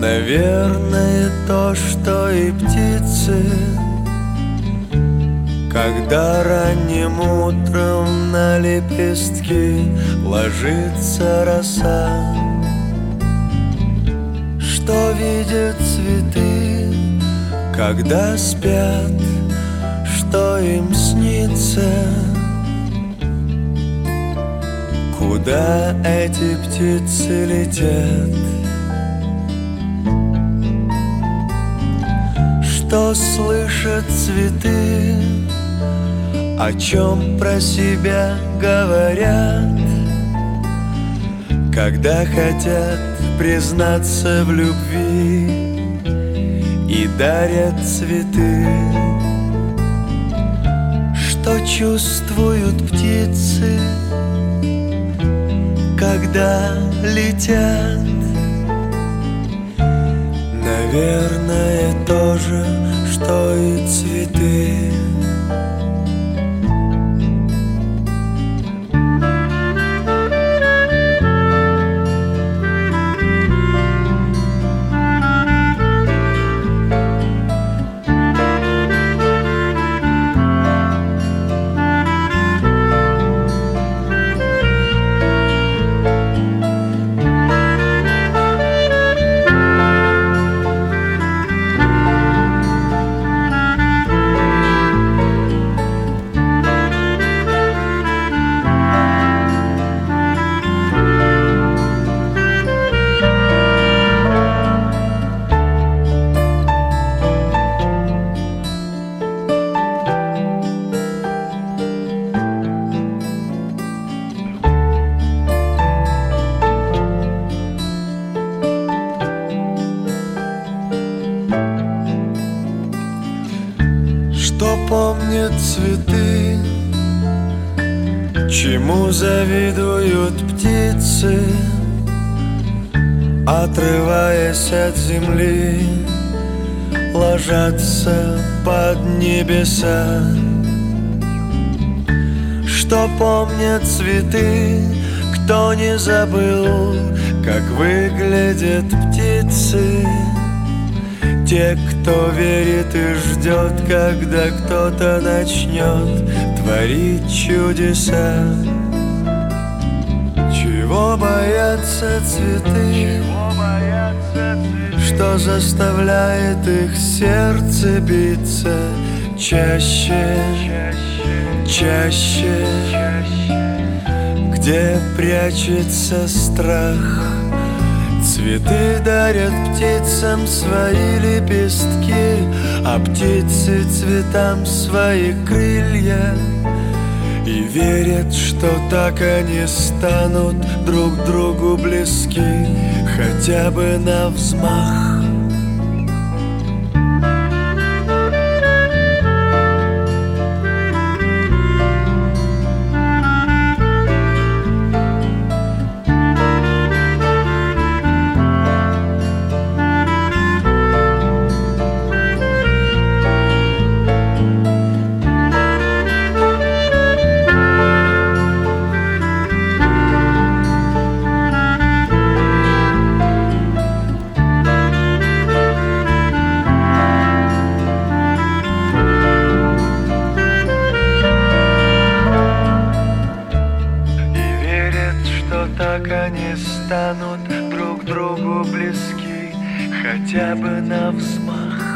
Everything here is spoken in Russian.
Наверное, то, что и птицы, когда ранним утром на лепестки ложится роса, что видят цветы, когда спят, что им снится, куда эти птицы летят, что слышат цветы, о чем про себя говорят, когда хотят признаться в любви и дарят цветы. Что чувствуют птицы, когда летят? Наверное, то же, что и цветы. Что помнят цветы, чему завидуют птицы, отрываясь от земли, ложатся под небеса. Что помнят цветы, кто не забыл, как выглядят птицы, те, кто верит и ждет, когда кто-то начнет творить чудеса. Чего боятся цветы, что заставляет их сердце биться чаще, чаще, где прячется страх. Цветы дарят птицам свои лепестки, а птицы цветам свои крылья, и верят, что так они станут друг другу близки, хотя бы на взмах. Так они станут друг другу близки, хотя бы на взмах.